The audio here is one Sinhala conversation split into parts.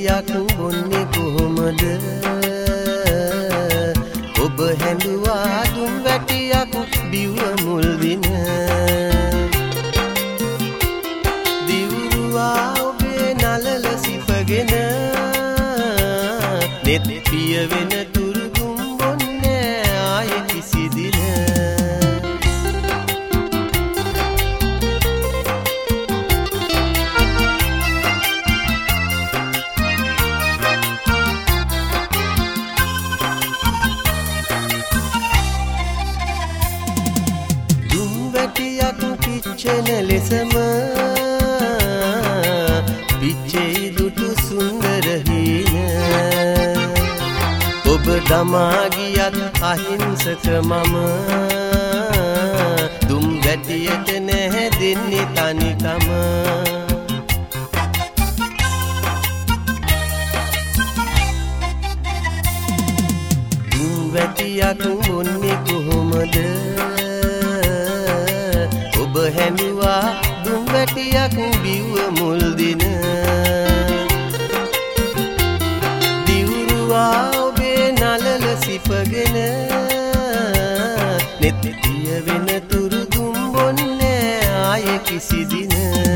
වැටියක් බොන්නේ කොහොමද ඔබ හැඬුවා දුම් වැටියක් බිව්ව මුල් දින දිවුරුවා ඔබේ නලල සිපගෙන නෙත් පිය වෙන තුරු දුම් බොන්නේ ආයේ කිසි දින පිච්චෙන ලෙසම පිච්චෙයි දුටු සුන්දර හීන ඔබ දමා ගියත් අහිංසක මම දුම් වැටියට නැහැ දෙන්නේ තනිකම දුම් වැටියක් බොන්නේ කොහොමද ඔබ හැඬුවා දුම් වැටියක් බිව්ව මුල් දින දිවුරුවා ඔබේ නලල සිපගෙන නෙත් පිය වෙන තුරු දුම් බොන්නේ ආයේ කිසි දින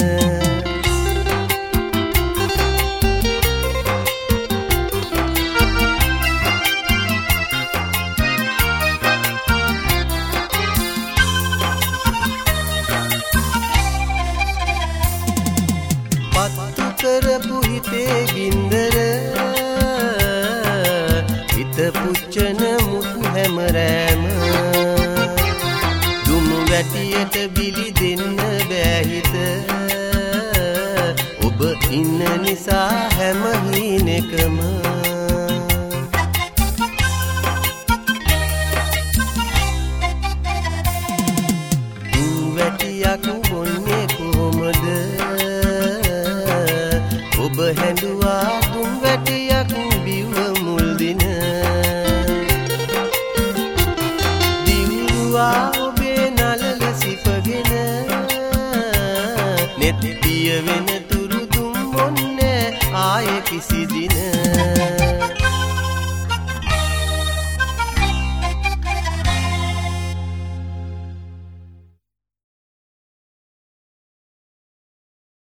කරපු හිතේ ගින්දර හිත පුච්චන මුත් හැම රෑම දුම් වැටියට බිලි දෙන්න බෑ හිත ඔබ ඉන්න නිසා හැම හීනෙකම දුම් වැටියක් බොන්නේ කොහොමද ඔබ හැඬුවා දුම් වැටියක් බිව්ව මුල් දින දිවුරුවා ඔබේ නලල සිපගෙන නෙත් පිය වෙන